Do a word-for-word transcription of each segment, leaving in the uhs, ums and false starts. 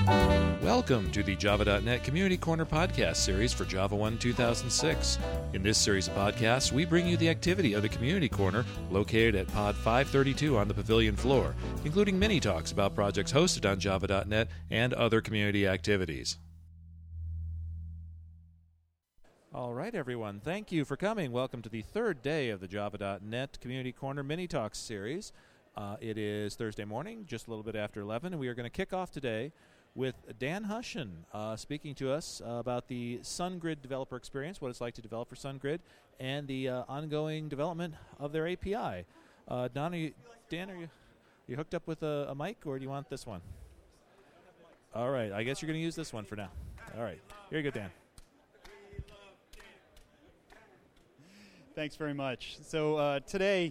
Welcome to the Java dot net Community Corner podcast series for Java one two thousand six. In this series of podcasts, we bring you the activity of the Community Corner located at Pod five thirty-two on the Pavilion floor, including mini talks about projects hosted on Java dot net and other community activities. All right, everyone. Thank you for coming. Welcome to the third day of the Java dot net Community Corner mini talks series. Uh, it is Thursday morning, just a little bit after eleven, and we are going to kick off today with Dan Hushen uh, speaking to us uh, about the SunGrid developer experience, what it's like to develop for SunGrid, and the uh, ongoing development of their A P I. Uh, Don, are you, Dan, are you, are you hooked up with a, a mic, or do you want this one? All right, I guess you're going to use this one for now. All right, here you go, Dan. Thanks very much. So uh, today,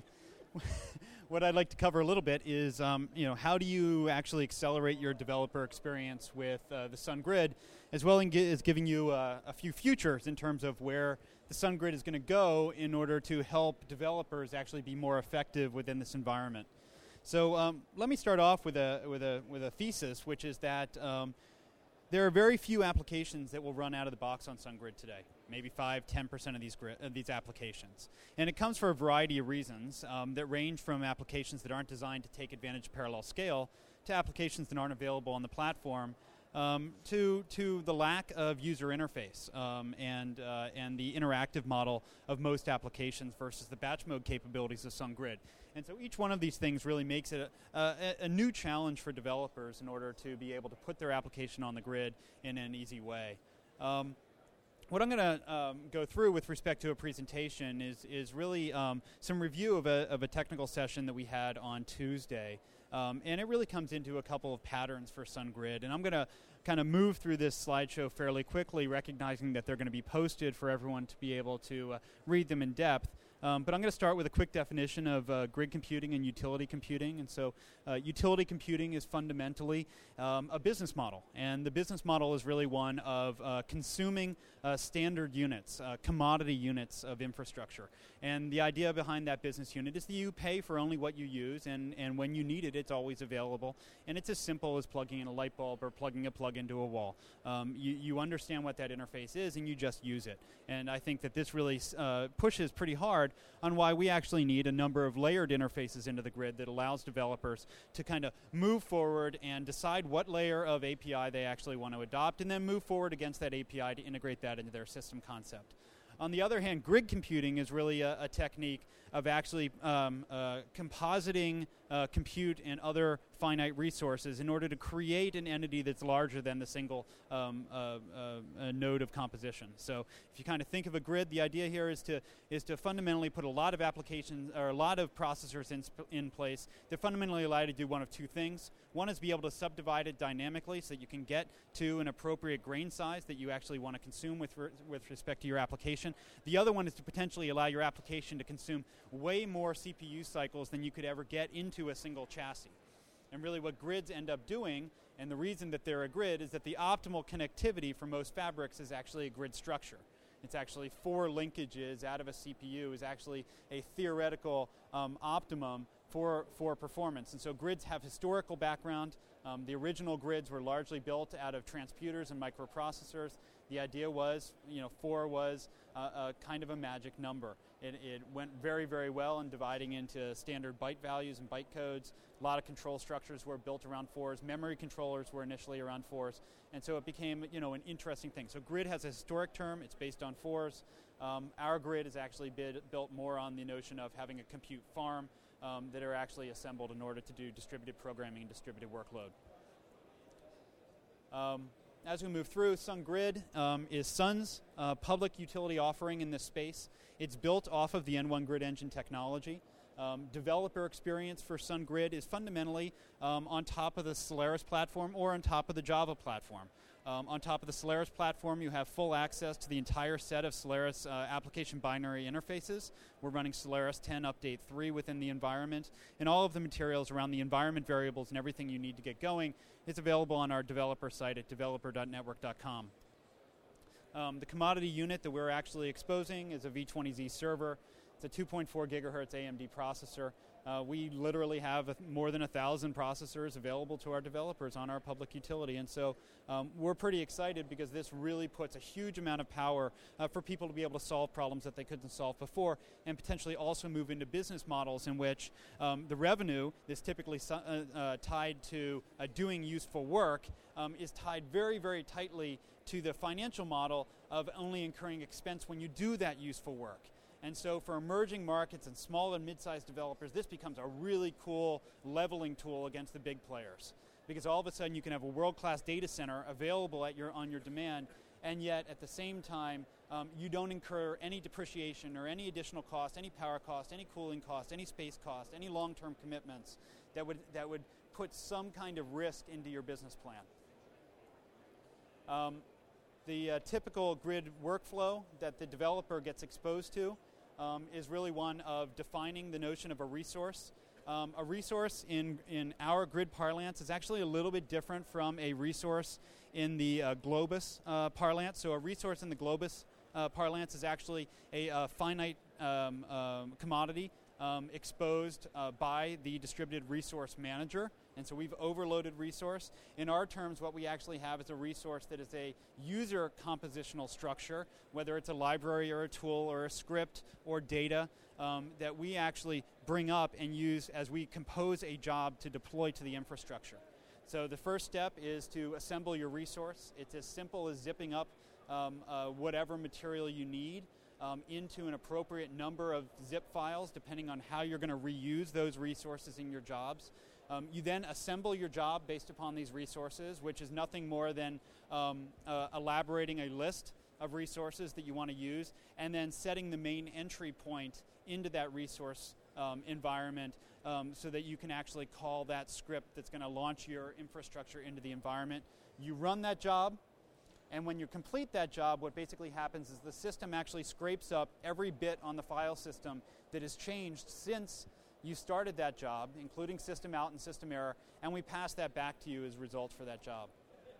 what I'd like to cover a little bit is, um, you know, how do you actually accelerate your developer experience with uh, the SunGrid, as well as giving you uh, a few futures in terms of where the SunGrid is going to go in order to help developers actually be more effective within this environment. So um, let me start off with a with a with a thesis, which is that um, there are very few applications that will run out of the box on SunGrid today. Maybe five, ten percent of these grid, uh, these applications. And it comes for a variety of reasons um, that range from applications that aren't designed to take advantage of parallel scale to applications that aren't available on the platform um, to, to the lack of user interface um, and, uh, and the interactive model of most applications versus the batch mode capabilities of SunGrid. And so each one of these things really makes it a, a, a new challenge for developers in order to be able to put their application on the grid in an easy way. Um, What I'm going to um, go through with respect to a presentation is is really um, some review of a, of a technical session that we had on Tuesday. Um, and it really comes into a couple of patterns for SunGrid. And I'm going to kind of move through this slideshow fairly quickly, recognizing that they're going to be posted for everyone to be able to uh, read them in depth. Um, but I'm going to start with a quick definition of uh, grid computing and utility computing. And so uh, utility computing is fundamentally um, a business model. And the business model is really one of uh, consuming uh, standard units, uh, commodity units of infrastructure. And the idea behind that business unit is that you pay for only what you use, and, and when you need it, it's always available. And it's as simple as plugging in a light bulb or plugging a plug into a wall. Um, you, you understand what that interface is, and you just use it. And I think that this really uh, pushes pretty hard on why we actually need a number of layered interfaces into the grid that allows developers to kind of move forward and decide what layer of A P I they actually want to adopt, and then move forward against that A P I to integrate that into their system concept. On the other hand, grid computing is really a, a technique of actually um, uh, compositing uh, compute and other finite resources in order to create an entity that's larger than the single um, uh, uh, node of composition. So if you kind of think of a grid, the idea here is to is to fundamentally put a lot of applications or a lot of processors in, in place that fundamentally allow you to do one of two things. One is be able to subdivide it dynamically so that you can get to an appropriate grain size that you actually want to consume with, re with respect to your application. The other one is to potentially allow your application to consume way more C P U cycles than you could ever get into a single chassis. And really what grids end up doing, and the reason that they're a grid, is that the optimal connectivity for most fabrics is actually a grid structure. It's actually four linkages out of a C P U is actually a theoretical um, optimum for, for performance. And so grids have historical background. Um, the original grids were largely built out of transputers and microprocessors. The idea was, you know, four was uh, a kind of a magic number. It, it went very, very well in dividing into standard byte values and byte codes. A lot of control structures were built around fours. Memory controllers were initially around fours. And so it became, you know, an interesting thing. So grid has a historic term. It's based on fours. Um, our grid is actually bid, built more on the notion of having a compute farm um, that are actually assembled in order to do distributed programming and distributed workload. Um, As we move through, SunGrid um, is Sun's uh, public utility offering in this space. It's built off of the N one Grid Engine technology. Um, developer experience for SunGrid is fundamentally um, on top of the Solaris platform or on top of the Java platform. Um, on top of the Solaris platform, you have full access to the entire set of Solaris uh, application binary interfaces. We're running Solaris ten Update three within the environment, and all of the materials around the environment variables and everything you need to get going is available on our developer site at developer dot network dot com. Um, the commodity unit that we're actually exposing is a V twenty Z server. It's a two point four gigahertz A M D processor. Uh, we literally have a th- more than a thousand processors available to our developers on our public utility, and so um, we're pretty excited because this really puts a huge amount of power uh, for people to be able to solve problems that they couldn't solve before, and potentially also move into business models in which um, the revenue is typically su- uh, uh, tied to uh, doing useful work um, is tied very, very tightly to the financial model of only incurring expense when you do that useful work. And so for emerging markets and small and mid-sized developers, this becomes a really cool leveling tool against the big players. Because all of a sudden you can have a world-class data center available at your, on your demand, and yet at the same time um, you don't incur any depreciation or any additional cost, any power cost, any cooling cost, any space cost, any long-term commitments that would, that would put some kind of risk into your business plan. Um, the uh, typical grid workflow that the developer gets exposed to Um, is really one of defining the notion of a resource. Um, a resource in, in our grid parlance is actually a little bit different from a resource in the uh, Globus uh, parlance. So a resource in the Globus uh, parlance is actually a uh, finite um, um, commodity um, exposed uh, by the distributed resource manager. And so we've overloaded resource. In our terms, what we actually have is a resource that is a user compositional structure, whether it's a library or a tool or a script or data um, that we actually bring up and use as we compose a job to deploy to the infrastructure. So the first step is to assemble your resource. It's as simple as zipping up um, uh, whatever material you need um, into an appropriate number of zip files, depending on how you're going to reuse those resources in your jobs. Um, you then assemble your job based upon these resources, which is nothing more than um, uh, elaborating a list of resources that you want to use, and then setting the main entry point into that resource um, environment um, so that you can actually call that script that's going to launch your infrastructure into the environment. You run that job, and when you complete that job, what basically happens is the system actually scrapes up every bit on the file system that has changed since you started that job, including system out and system error, and we pass that back to you as results for that job.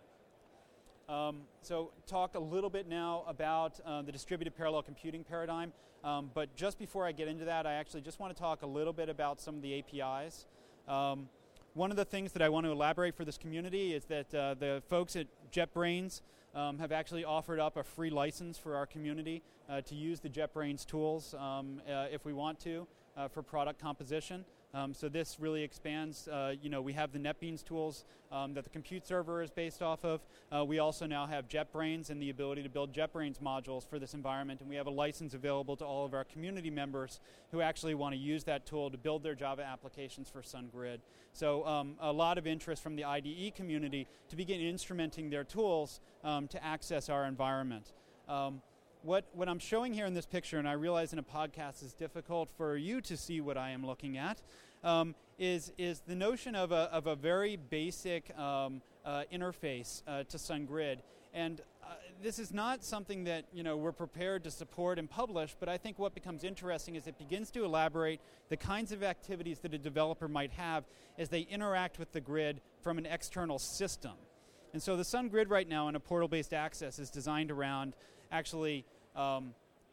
Um, so talk a little bit now about uh, the distributed parallel computing paradigm, um, but just before I get into that, I actually just want to talk a little bit about some of the A P Is. Um, one of the things that I want to elaborate for this community is that uh, the folks at JetBrains um, have actually offered up a free license for our community uh, to use the JetBrains tools um, uh, if we want to. Uh, for product composition. Um, so this really expands, uh, you know, we have the NetBeans tools um, that the compute server is based off of. Uh, we also now have JetBrains and the ability to build JetBrains modules for this environment, and we have a license available to all of our community members who actually want to use that tool to build their Java applications for SunGrid. So um, a lot of interest from the I D E community to begin instrumenting their tools um, to access our environment. Um, What, what I'm showing here in this picture, and I realize in a podcast it's difficult for you to see what I am looking at, um, is, is the notion of a, of a very basic um, uh, interface uh, to SunGrid. And uh, this is not something that you know, we're prepared to support and publish, but I think what becomes interesting is it begins to elaborate the kinds of activities that a developer might have as they interact with the grid from an external system. And so the SunGrid right now in a portal-based access is designed around actually um,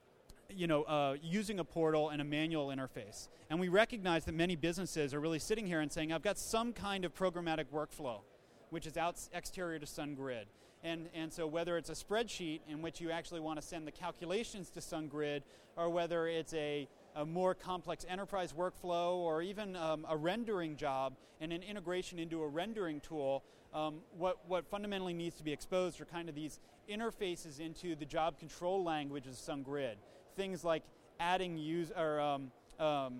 you know, uh, using a portal and a manual interface. And we recognize that many businesses are really sitting here and saying, I've got some kind of programmatic workflow, which is out exterior to SunGrid. And, and so whether it's a spreadsheet in which you actually want to send the calculations to SunGrid, or whether it's a, a more complex enterprise workflow, or even um, a rendering job and an integration into a rendering tool, um, what, what fundamentally needs to be exposed are kind of these interfaces into the job control language of SunGrid. Things like adding use or um, um,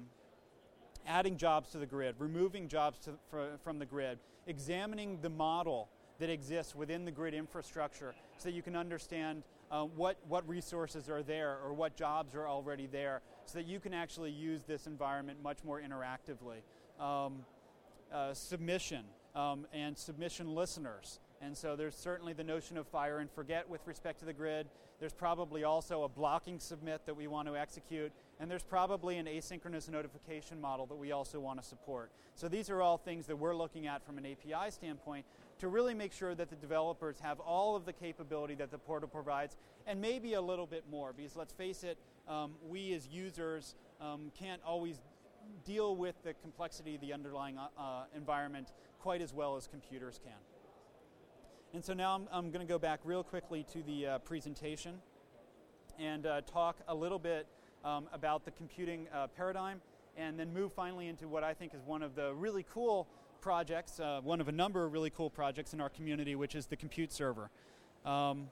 adding jobs to the grid, removing jobs to, fr from the grid, examining the model that exists within the grid infrastructure so that you can understand uh, what, what resources are there or what jobs are already there so that you can actually use this environment much more interactively. Um, uh, submission um, and submission listeners. And so there's certainly the notion of fire and forget with respect to the grid. There's probably also a blocking submit that we want to execute. And there's probably an asynchronous notification model that we also want to support. So these are all things that we're looking at from an A P I standpoint to really make sure that the developers have all of the capability that the portal provides, and maybe a little bit more. Because let's face it, um, we as users um, can't always deal with the complexity of the underlying uh, uh, environment quite as well as computers can. And so now I'm, I'm going to go back real quickly to the uh, presentation and uh, talk a little bit um, about the computing uh, paradigm, and then move finally into what I think is one of the really cool projects, uh, one of a number of really cool projects in our community, which is the compute server. Um,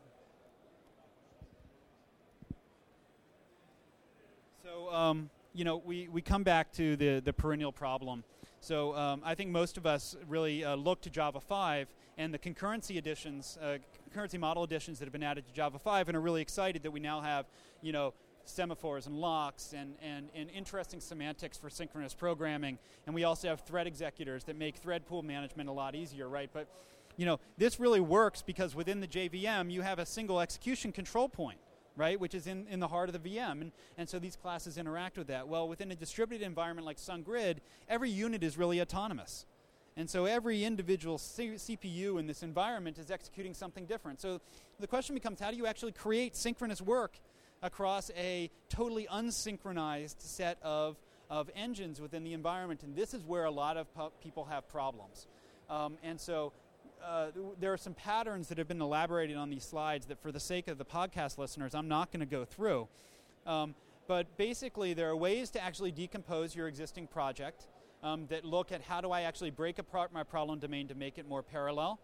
so, um, you know, we, we come back to the, the perennial problem. So um, I think most of us really uh, look to Java five and the concurrency additions, uh, concurrency model additions that have been added to Java five, and are really excited that we now have, you know, semaphores and locks and, and, and interesting semantics for synchronous programming. And we also have thread executors that make thread pool management a lot easier, right? But, you know, this really works because within the J V M, you have a single execution control point, right, which is in, in the heart of the V M. And, and so these classes interact with that. Well, within a distributed environment like SunGrid, every unit is really autonomous. And so every individual C CPU in this environment is executing something different. So the question becomes, how do you actually create synchronous work across a totally unsynchronized set of, of engines within the environment? And this is where a lot of people have problems. Um, and so uh, there are some patterns that have been elaborated on these slides that, for the sake of the podcast listeners, I'm not going to go through. Um, but basically, there are ways to actually decompose your existing project um, that look at how do I actually break apart my problem domain to make it more parallel.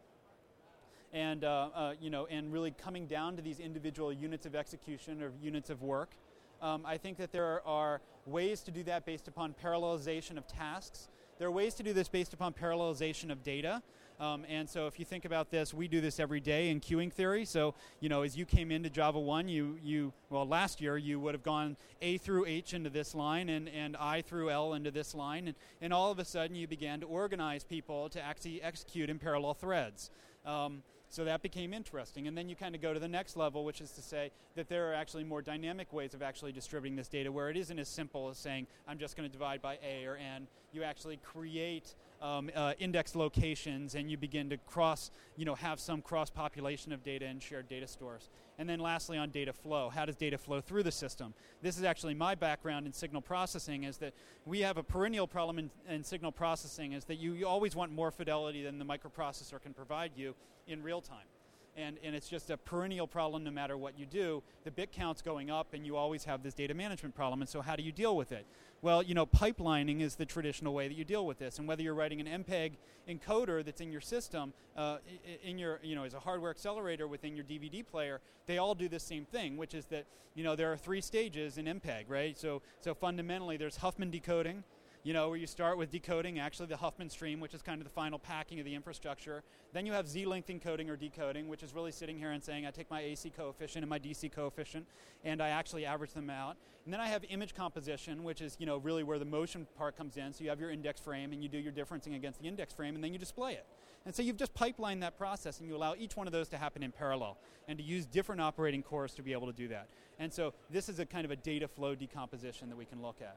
And uh, uh, you know, and really coming down to these individual units of execution or units of work. Um, I think that there are ways to do that based upon parallelization of tasks. There are ways to do this based upon parallelization of data. Um, and so if you think about this, we do this every day in queuing theory. So, you know, as you came into Java one, you, you well, last year you would have gone A through H into this line and, and I through L into this line. And, and all of a sudden you began to organize people to actually execute in parallel threads. Um, So that became interesting. And then you kind of go to the next level, which is to say that there are actually more dynamic ways of actually distributing this data, where it isn't as simple as saying, I'm just going to divide by A or N. You actually create um, uh, index locations, and you begin to cross, you know, have some cross-population of data in shared data stores. And then lastly, on data flow. How does data flow through the system? This is actually my background in signal processing, is that we have a perennial problem in, in signal processing, is that you, you always want more fidelity than the microprocessor can provide you in real time. And, and it's just a perennial problem no matter what you do. The bit count's going up, and you always have this data management problem. And so how do you deal with it? Well, you know, pipelining is the traditional way that you deal with this. And whether you're writing an M P E G encoder that's in your system, uh, in your, you know, as a hardware accelerator within your D V D player, they all do the same thing, which is that, you know, there are three stages in M P E G, right? So, so fundamentally, there's Huffman decoding, you know, where you start with decoding actually the Huffman stream, which is kind of the final packing of the infrastructure. Then you have Z-length encoding or decoding, which is really sitting here and saying, I take my A C coefficient and my D C coefficient, and I actually average them out. And then I have image composition, which is, you know, really where the motion part comes in. So you have your index frame, and you do your differencing against the index frame, and then you display it. And so you've just pipelined that process, and you allow each one of those to happen in parallel, and to use different operating cores to be able to do that. And so this is a kind of a data flow decomposition that we can look at.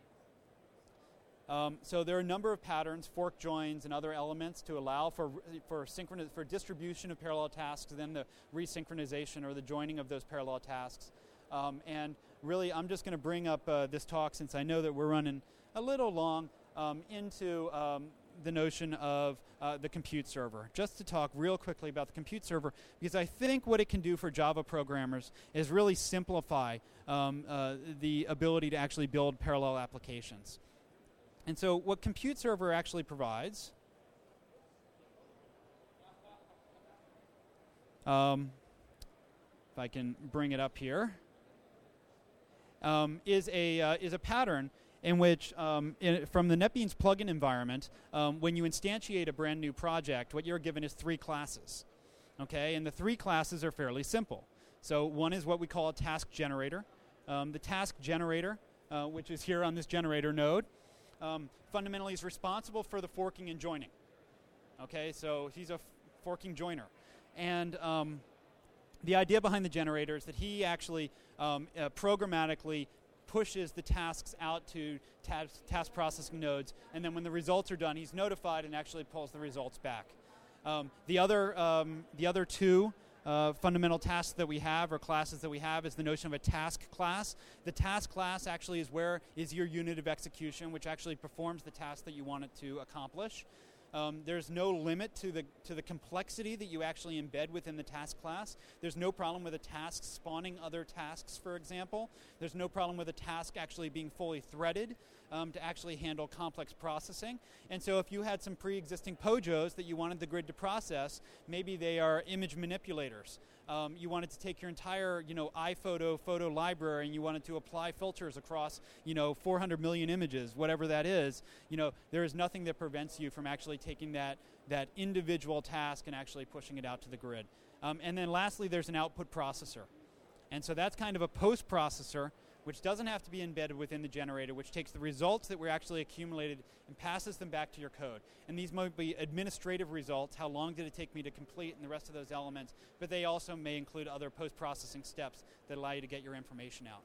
Um, so there are a number of patterns, fork joins and other elements to allow for for synchronous for distribution of parallel tasks, then the resynchronization or the joining of those parallel tasks. Um, and really, I'm just going to bring up uh, this talk, since I know that we're running a little long, um, into um, the notion of uh, the compute server. Just to talk real quickly about the compute server, because I think what it can do for Java programmers is really simplify um, uh, the ability to actually build parallel applications. And so what compute server actually provides um, if I can bring it up here, um, is a uh, is a pattern in which um, in, from the NetBeans plugin environment, um, when you instantiate a brand new project, what you're given is three classes. Okay, and the three classes are fairly simple. So one is what we call a task generator. Um, the task generator, uh, which is here on this generator node, Um, fundamentally is responsible for the forking and joining. Okay, so he's a f forking joiner. And um, the idea behind the generator is that he actually um, uh, programmatically pushes the tasks out to task, task processing nodes, and then when the results are done, he's notified and actually pulls the results back. Um, the other, um, the other two uh, fundamental tasks that we have or classes that we have is the notion of a task class. The task class actually is where is your unit of execution, which actually performs the task that you want it to accomplish. Um, there's no limit to the to the complexity that you actually embed within the task class. There's no problem with a task spawning other tasks, for example. There's no problem with a task actually being fully threaded um, to actually handle complex processing. And so if you had some pre-existing P O J Os that you wanted the grid to process, maybe they are image manipulators. Um, you wanted to take your entire, you know, iPhoto photo library and you wanted to apply filters across, you know, four hundred million images, whatever that is. You know, there is nothing that prevents you from actually taking that that individual task and actually pushing it out to the grid. Um, and then lastly, there's an output processor. And so that's kind of a post processor, which doesn't have to be embedded within the generator, which takes the results that were actually accumulated and passes them back to your code. And these might be administrative results, how long did it take me to complete, and the rest of those elements, but they also may include other post-processing steps that allow you to get your information out.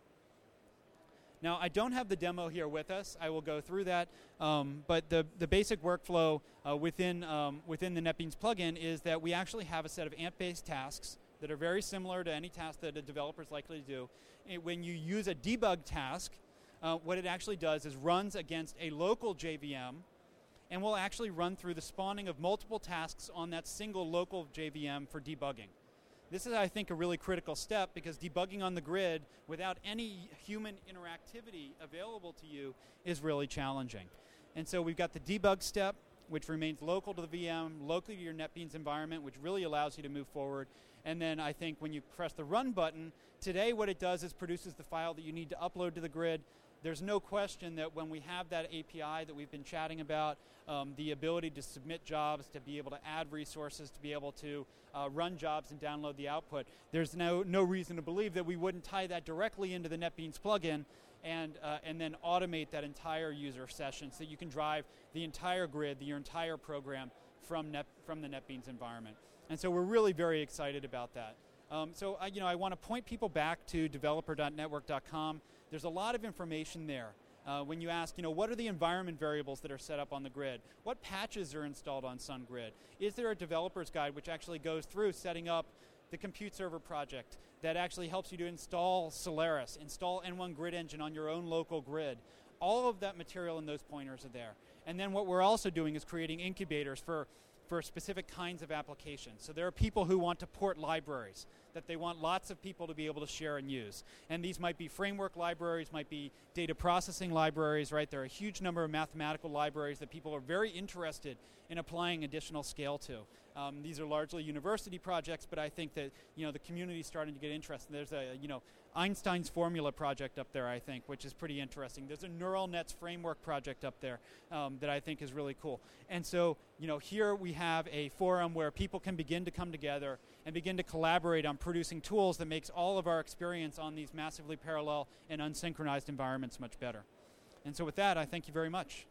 Now, I don't have the demo here with us. I will go through that, um, but the, the basic workflow uh, within, um, within the NetBeans plugin is that we actually have a set of A M P-based tasks that are very similar to any task that a developer is likely to do. And when you use a debug task, uh, what it actually does is runs against a local J V M and will actually run through the spawning of multiple tasks on that single local J V M for debugging. This is, I think, a really critical step because debugging on the grid without any human interactivity available to you is really challenging. And so we've got the debug step, which remains local to the V M, locally to your NetBeans environment, which really allows you to move forward. And then I think when you press the run button, today what it does is produces the file that you need to upload to the grid. There's no question that when we have that A P I that we've been chatting about, um, the ability to submit jobs, to be able to add resources, to be able to uh, run jobs and download the output, there's no, no reason to believe that we wouldn't tie that directly into the NetBeans plugin and, uh, and then automate that entire user session so you can drive the entire grid, the, your entire program from, Net, from the NetBeans environment. And so we're really very excited about that. Um, so I, you know, I want to point people back to developer dot network dot com. There's a lot of information there. Uh, when you ask, you know, what are the environment variables that are set up on the grid? What patches are installed on SunGrid? Is there a developer's guide which actually goes through setting up the compute server project that actually helps you to install Solaris, install N one Grid Engine on your own local grid? All of that material and those pointers are there. And then what we're also doing is creating incubators for for specific kinds of applications. So there are people who want to port libraries that they want lots of people to be able to share and use. And these might be framework libraries, might be data processing libraries, right? There are a huge number of mathematical libraries that people are very interested in applying additional scale to. Um, these are largely university projects, but I think that, you know, the community is starting to get interested. There's a, you know, Einstein's formula project up there, I think, which is pretty interesting. There's a neural nets framework project up there um, that I think is really cool. And so, you know, here we have a forum where people can begin to come together and begin to collaborate on producing tools that makes all of our experience on these massively parallel and unsynchronized environments much better. And so with that, I thank you very much.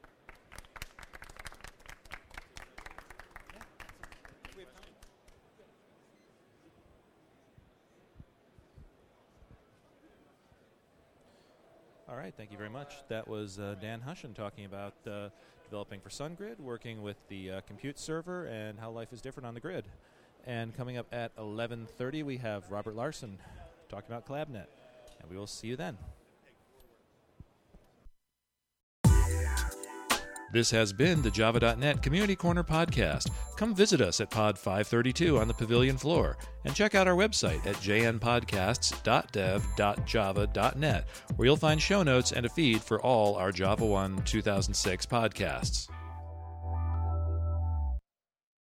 All right, thank you very much. That was uh, Dan Hushen talking about uh, developing for SunGrid, working with the uh, compute server, and how life is different on the grid. And coming up at eleven thirty, we have Robert Larson talking about CollabNet. And we will see you then. This has been the Java dot net Community Corner podcast. Come visit us at Pod five thirty-two on the Pavilion floor and check out our website at j n podcasts dot dev dot java dot net, where you'll find show notes and a feed for all our Java one two thousand six podcasts.